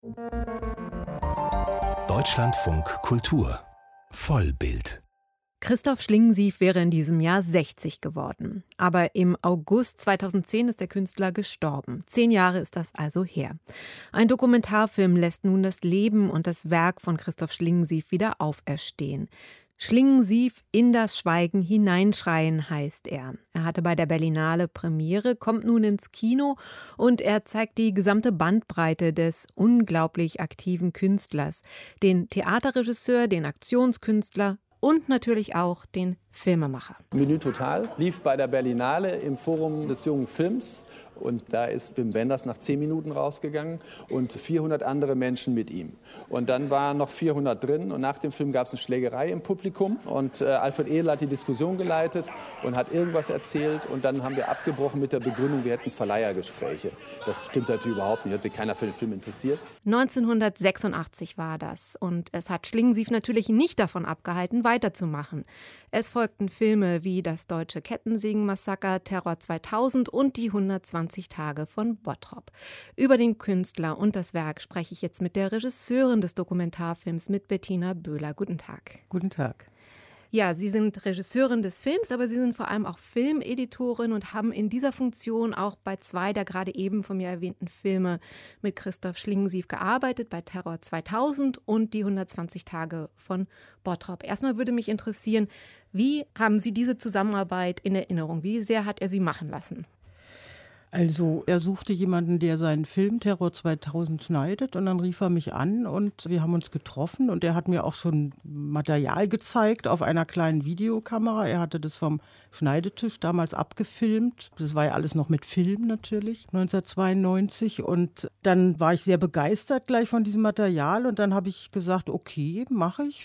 Deutschlandfunk Kultur Vollbild. Christoph Schlingensief wäre in diesem Jahr 60 geworden. Aber im August 2010 ist der Künstler gestorben. 10 Jahre ist das also her. Ein Dokumentarfilm lässt nun das Leben und das Werk von Christoph Schlingensief wieder auferstehen. Schlingensief in das Schweigen hineinschreien heißt er. Er hatte bei der Berlinale Premiere, kommt nun ins Kino und er zeigt die gesamte Bandbreite des unglaublich aktiven Künstlers. Den Theaterregisseur, den Aktionskünstler und natürlich auch den Filmemacher. Menü Total lief bei der Berlinale im Forum des jungen Films. Und da ist Wim Wenders nach 10 Minuten rausgegangen und 400 andere Menschen mit ihm. Und dann waren noch 400 drin und nach dem Film gab es eine Schlägerei im Publikum. Und Alfred Edel hat die Diskussion geleitet und hat irgendwas erzählt. Und dann haben wir abgebrochen mit der Begründung, wir hätten Verleihergespräche. Das stimmt natürlich überhaupt nicht, hat sich keiner für den Film interessiert. 1986 war das und es hat Schlingensief natürlich nicht davon abgehalten, weiterzumachen. Es folgten Filme wie Das deutsche Kettensägen-Massaker, Terror 2000 und die 120 Tage von Bottrop. Über den Künstler und das Werk spreche ich jetzt mit der Regisseurin des Dokumentarfilms, mit Bettina Böhler. Guten Tag. Guten Tag. Ja, Sie sind Regisseurin des Films, aber Sie sind vor allem auch Filmeditorin und haben in dieser Funktion auch bei 2 der gerade eben von mir erwähnten Filme mit Christoph Schlingensief gearbeitet, bei Terror 2000 und die 120 Tage von Bottrop. Erstmal würde mich interessieren, wie haben Sie diese Zusammenarbeit in Erinnerung? Wie sehr hat er Sie machen lassen? Also er suchte jemanden, der seinen Film Terror 2000 schneidet und dann rief er mich an und wir haben uns getroffen und er hat mir auch schon Material gezeigt auf einer kleinen Videokamera. Er hatte das vom Schneidetisch damals abgefilmt. Das war ja alles noch mit Film natürlich, 1992 und dann war ich sehr begeistert gleich von diesem Material und dann habe ich gesagt, okay, mache ich.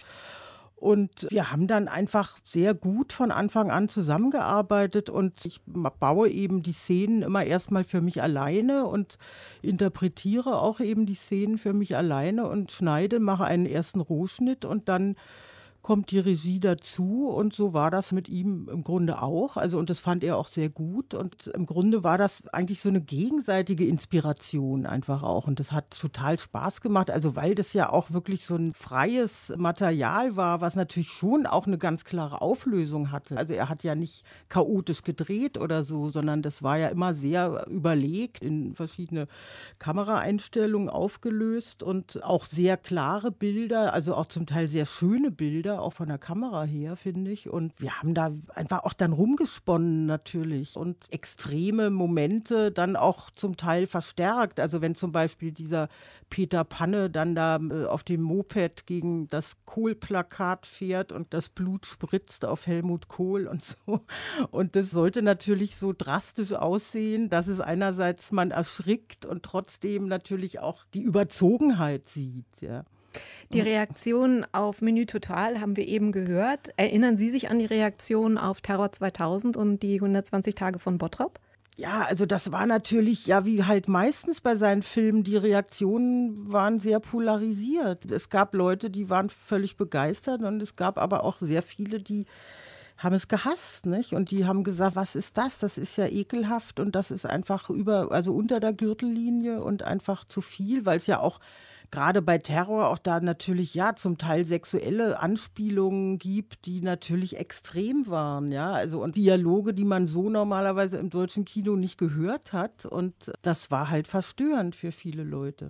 Und wir haben dann einfach sehr gut von Anfang an zusammengearbeitet und ich baue eben die Szenen immer erstmal für mich alleine und interpretiere auch eben die Szenen für mich alleine und schneide, mache einen ersten Rohschnitt und dann kommt die Regie dazu und so war das mit ihm im Grunde auch. Also und das fand er auch sehr gut und im Grunde war das eigentlich so eine gegenseitige Inspiration einfach auch und das hat total Spaß gemacht, also weil das ja auch wirklich so ein freies Material war, was natürlich schon auch eine ganz klare Auflösung hatte. Also er hat ja nicht chaotisch gedreht oder so, sondern das war ja immer sehr überlegt, in verschiedene Kameraeinstellungen aufgelöst und auch sehr klare Bilder, also auch zum Teil sehr schöne Bilder, auch von der Kamera her, finde ich. Und wir haben da einfach auch dann rumgesponnen natürlich und extreme Momente dann auch zum Teil verstärkt. Also wenn zum Beispiel dieser Peter Panne dann da auf dem Moped gegen das Kohl-Plakat fährt und das Blut spritzt auf Helmut Kohl und so. Und das sollte natürlich so drastisch aussehen, dass es einerseits man erschrickt und trotzdem natürlich auch die Überzogenheit sieht, ja. Die Reaktion auf Menü Total haben wir eben gehört. Erinnern Sie sich an die Reaktion auf Terror 2000 und die 120 Tage von Bottrop? Ja, also das war natürlich, ja, wie halt meistens bei seinen Filmen, die Reaktionen waren sehr polarisiert. Es gab Leute, die waren völlig begeistert und es gab aber auch sehr viele, die haben es gehasst, nicht? Und die haben gesagt, was ist das? Das ist ja ekelhaft und das ist einfach also unter der Gürtellinie und einfach zu viel, weil es ja auch gerade bei Terror auch da natürlich ja zum Teil sexuelle Anspielungen gibt, die natürlich extrem waren, ja, also und Dialoge, die man so normalerweise im deutschen Kino nicht gehört hat und das war halt verstörend für viele Leute.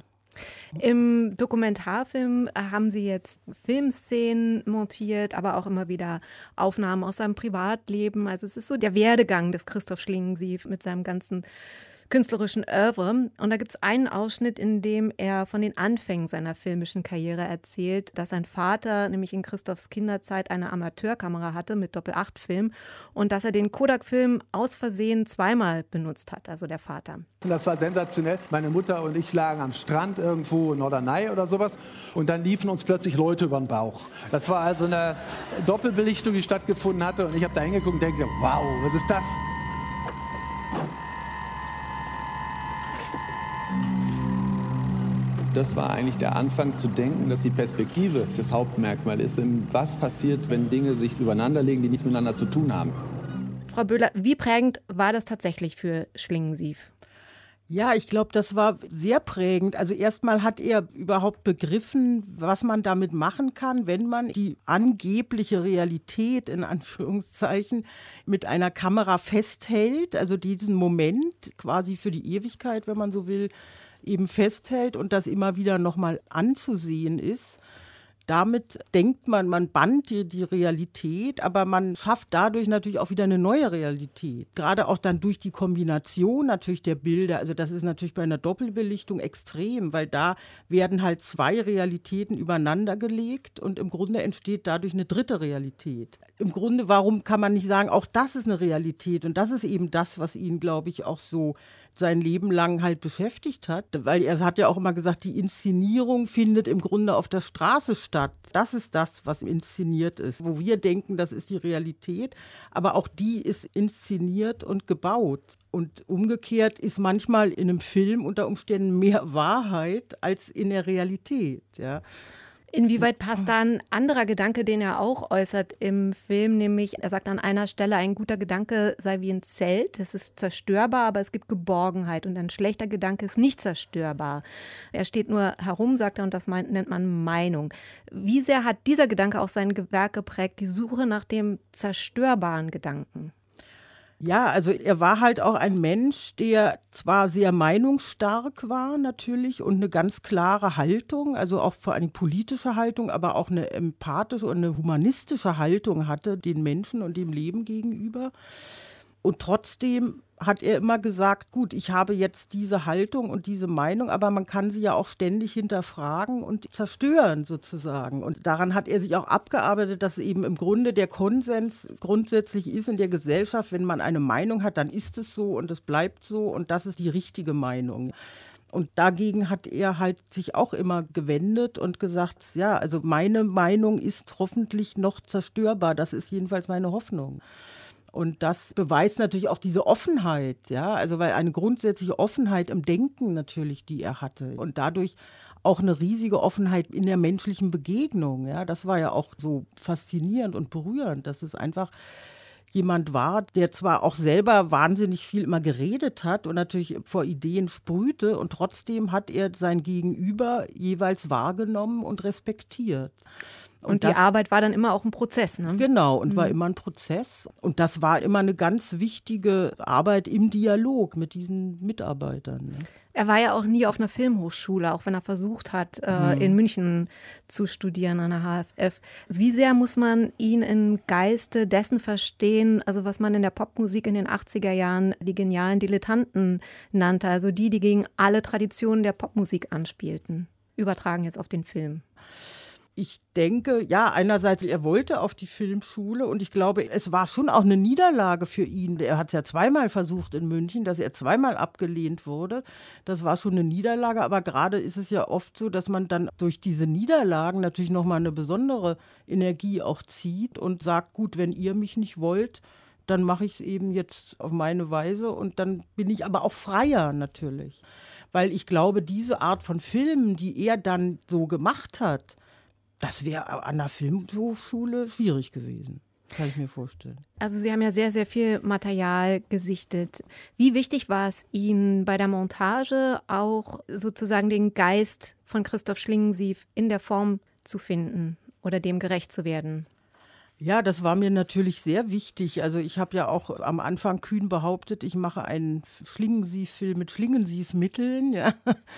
Im Dokumentarfilm haben Sie jetzt Filmszenen montiert, aber auch immer wieder Aufnahmen aus seinem Privatleben. Also es ist so der Werdegang des Christoph Schlingensief mit seinem ganzen künstlerischen Oeuvre. Und da gibt es einen Ausschnitt, in dem er von den Anfängen seiner filmischen Karriere erzählt, dass sein Vater nämlich in Christophs Kinderzeit eine Amateurkamera hatte mit Doppel-8-Film und dass er den Kodak-Film aus Versehen 2-mal benutzt hat, also der Vater. Das war sensationell. Meine Mutter und ich lagen am Strand irgendwo in Norderney oder sowas und dann liefen uns plötzlich Leute über den Bauch. Das war also eine Doppelbelichtung, die stattgefunden hatte und ich habe da hingeguckt und denke, wow, was ist das? Das war eigentlich der Anfang zu denken, dass die Perspektive das Hauptmerkmal ist. Was passiert, wenn Dinge sich übereinanderlegen, die nichts miteinander zu tun haben? Frau Böhler, wie prägend war das tatsächlich für Schlingensief? Ja, ich glaube, das war sehr prägend. Also erstmal hat er überhaupt begriffen, was man damit machen kann, wenn man die angebliche Realität in Anführungszeichen mit einer Kamera festhält, also diesen Moment quasi für die Ewigkeit, wenn man so will, eben festhält und das immer wieder nochmal anzusehen ist. Damit denkt man, man bannt die Realität, aber man schafft dadurch natürlich auch wieder eine neue Realität. Gerade auch dann durch die Kombination natürlich der Bilder. Also das ist natürlich bei einer Doppelbelichtung extrem, weil da werden halt zwei Realitäten übereinander gelegt und im Grunde entsteht dadurch eine dritte Realität. Im Grunde, warum kann man nicht sagen, auch das ist eine Realität? Und das ist eben das, was ihn, glaube ich, auch so sein Leben lang halt beschäftigt hat. Weil er hat ja auch immer gesagt, die Inszenierung findet im Grunde auf der Straße statt. Das ist das, was inszeniert ist. Wo wir denken, das ist die Realität, aber auch die ist inszeniert und gebaut. Und umgekehrt ist manchmal in einem Film unter Umständen mehr Wahrheit als in der Realität, ja. Inwieweit passt da ein anderer Gedanke, den er auch äußert im Film, nämlich er sagt an einer Stelle, ein guter Gedanke sei wie ein Zelt, es ist zerstörbar, aber es gibt Geborgenheit und ein schlechter Gedanke ist nicht zerstörbar. Er steht nur herum, sagt er, und das nennt man Meinung. Wie sehr hat dieser Gedanke auch sein Werk geprägt, die Suche nach dem zerstörbaren Gedanken? Ja, also er war halt auch ein Mensch, der zwar sehr meinungsstark war natürlich und eine ganz klare Haltung, also auch vor allem politische Haltung, aber auch eine empathische und eine humanistische Haltung hatte den Menschen und dem Leben gegenüber. Und trotzdem hat er immer gesagt, gut, ich habe jetzt diese Haltung und diese Meinung, aber man kann sie ja auch ständig hinterfragen und zerstören sozusagen. Und daran hat er sich auch abgearbeitet, dass eben im Grunde der Konsens grundsätzlich ist in der Gesellschaft, wenn man eine Meinung hat, dann ist es so und es bleibt so und das ist die richtige Meinung. Und dagegen hat er halt sich auch immer gewendet und gesagt, ja, also meine Meinung ist hoffentlich noch zerstörbar, das ist jedenfalls meine Hoffnung. Und das beweist natürlich auch diese Offenheit, ja, also weil eine grundsätzliche Offenheit im Denken natürlich, die er hatte und dadurch auch eine riesige Offenheit in der menschlichen Begegnung, ja, das war ja auch so faszinierend und berührend, dass es einfach jemand war, der zwar auch selber wahnsinnig viel immer geredet hat und natürlich vor Ideen sprühte und trotzdem hat er sein Gegenüber jeweils wahrgenommen und respektiert. Und die Arbeit war dann immer auch ein Prozess, ne? Genau, und war immer ein Prozess. Und das war immer eine ganz wichtige Arbeit im Dialog mit diesen Mitarbeitern. Ne? Er war ja auch nie auf einer Filmhochschule, auch wenn er versucht hat, in München zu studieren an der HFF. Wie sehr muss man ihn im Geiste dessen verstehen, also was man in der Popmusik in den 80er Jahren die genialen Dilettanten nannte, also die gegen alle Traditionen der Popmusik anspielten, übertragen jetzt auf den Film? Ich denke, ja, einerseits, er wollte auf die Filmschule und ich glaube, es war schon auch eine Niederlage für ihn. Er hat es ja zweimal versucht in München, dass er zweimal abgelehnt wurde. Das war schon eine Niederlage, aber gerade ist es ja oft so, dass man dann durch diese Niederlagen natürlich nochmal eine besondere Energie auch zieht und sagt, gut, wenn ihr mich nicht wollt, dann mache ich es eben jetzt auf meine Weise und dann bin ich aber auch freier natürlich. Weil ich glaube, diese Art von Filmen, die er dann so gemacht hat, das wäre an der Filmhochschule schwierig gewesen, kann ich mir vorstellen. Also Sie haben ja sehr, sehr viel Material gesichtet. Wie wichtig war es Ihnen bei der Montage auch sozusagen den Geist von Christoph Schlingensief in der Form zu finden oder dem gerecht zu werden? Ja, das war mir natürlich sehr wichtig. Also ich habe ja auch am Anfang kühn behauptet, ich mache einen Schlingensief-Film mit Schlingensief-Mitteln. Ja.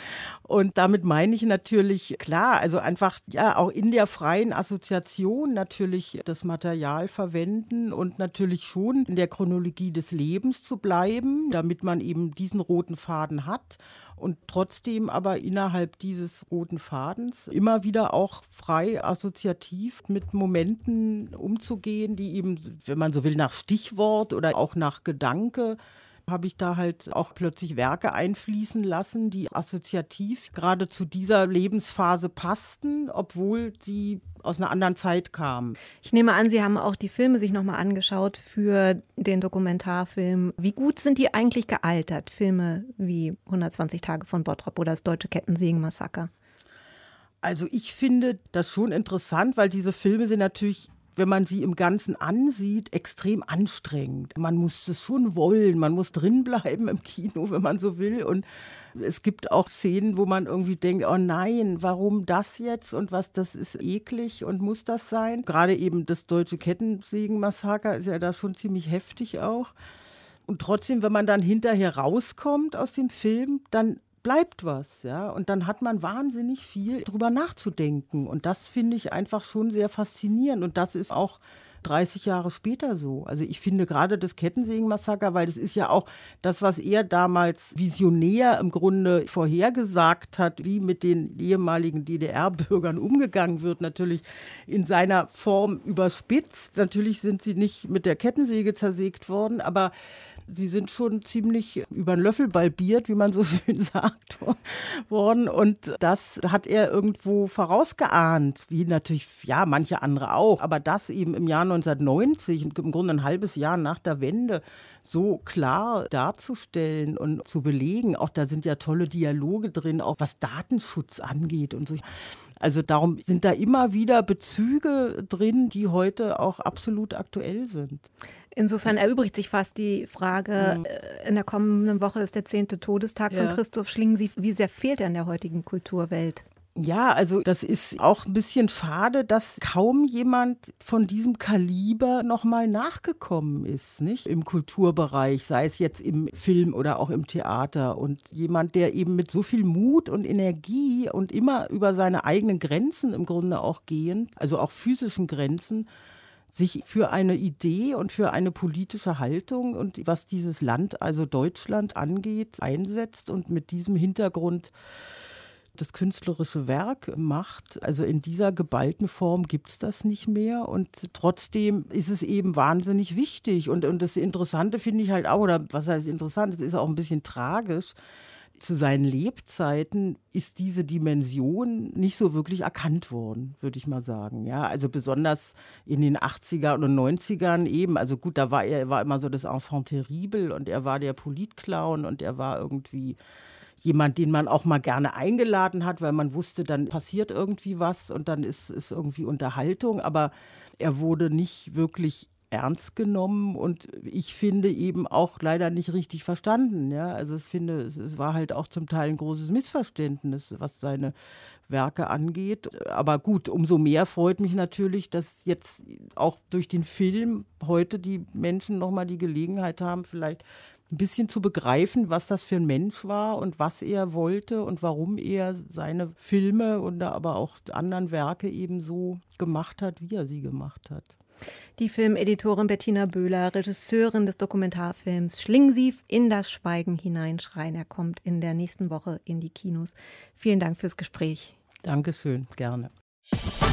Und damit meine ich natürlich, klar, also einfach ja auch in der freien Assoziation natürlich das Material verwenden und natürlich schon in der Chronologie des Lebens zu bleiben, damit man eben diesen roten Faden hat. Und trotzdem aber innerhalb dieses roten Fadens immer wieder auch frei assoziativ mit Momenten umzugehen, die eben, wenn man so will, nach Stichwort oder auch nach Gedanke, habe ich da halt auch plötzlich Werke einfließen lassen, die assoziativ gerade zu dieser Lebensphase passten, obwohl sie aus einer anderen Zeit kamen. Ich nehme an, Sie haben auch die Filme sich nochmal angeschaut für den Dokumentarfilm. Wie gut sind die eigentlich gealtert? Filme wie 120 Tage von Bottrop oder das Deutsche Kettensägen-Massaker? Also ich finde das schon interessant, weil diese Filme sind natürlich wenn man sie im Ganzen ansieht, extrem anstrengend. Man muss es schon wollen, man muss drinbleiben im Kino, wenn man so will. Und es gibt auch Szenen, wo man irgendwie denkt, oh nein, warum das jetzt und was, das ist eklig und muss das sein? Gerade eben das deutsche Kettensägen-Massaker ist ja da schon ziemlich heftig auch. Und trotzdem, wenn man dann hinterher rauskommt aus dem Film, dann bleibt was, ja. Und dann hat man wahnsinnig viel drüber nachzudenken. Und das finde ich einfach schon sehr faszinierend. Und das ist auch 30 Jahre später so. Also ich finde gerade das Kettensägen-Massaker, weil das ist ja auch das, was er damals visionär im Grunde vorhergesagt hat, wie mit den ehemaligen DDR-Bürgern umgegangen wird, natürlich in seiner Form überspitzt. Natürlich sind sie nicht mit der Kettensäge zersägt worden, aber sie sind schon ziemlich über den Löffel balbiert, wie man so schön sagt, worden. Und das hat er irgendwo vorausgeahnt, wie natürlich, ja, manche andere auch. Aber das eben im Jahr 1990, im Grunde ein halbes Jahr nach der Wende, so klar darzustellen und zu belegen. Auch da sind ja tolle Dialoge drin, auch was Datenschutz angeht und so. Also darum sind da immer wieder Bezüge drin, die heute auch absolut aktuell sind. Insofern erübrigt sich fast die Frage, in der kommenden Woche ist der 10. Todestag von Christoph Schlingensief. Wie sehr fehlt er in der heutigen Kulturwelt? Ja, also das ist auch ein bisschen schade, dass kaum jemand von diesem Kaliber nochmal nachgekommen ist, nicht? Im Kulturbereich, sei es jetzt im Film oder auch im Theater. Und jemand, der eben mit so viel Mut und Energie und immer über seine eigenen Grenzen im Grunde auch gehend, also auch physischen Grenzen, sich für eine Idee und für eine politische Haltung und was dieses Land, also Deutschland, angeht, einsetzt und mit diesem Hintergrund das künstlerische Werk macht. Also in dieser geballten Form gibt es das nicht mehr und trotzdem ist es eben wahnsinnig wichtig. Und das Interessante finde ich halt auch, oder was heißt interessant, es ist auch ein bisschen tragisch, zu seinen Lebzeiten ist diese Dimension nicht so wirklich erkannt worden, würde ich mal sagen. Ja, also besonders in den 80er und 90ern eben. Also gut, er war immer so das Enfant terrible und er war der Politclown und er war irgendwie jemand, den man auch mal gerne eingeladen hat, weil man wusste, dann passiert irgendwie was und dann ist irgendwie Unterhaltung. Aber er wurde nicht wirklich ernst genommen und ich finde eben auch leider nicht richtig verstanden. Ja? Also es war halt auch zum Teil ein großes Missverständnis, was seine Werke angeht. Aber gut, umso mehr freut mich natürlich, dass jetzt auch durch den Film heute die Menschen nochmal die Gelegenheit haben, vielleicht ein bisschen zu begreifen, was das für ein Mensch war und was er wollte und warum er seine Filme und aber auch anderen Werke eben so gemacht hat, wie er sie gemacht hat. Die Filmeditorin Bettina Böhler, Regisseurin des Dokumentarfilms Schlingensief, in das Schweigen hineinschreien. Er kommt in der nächsten Woche in die Kinos. Vielen Dank fürs Gespräch. Dankeschön, gerne.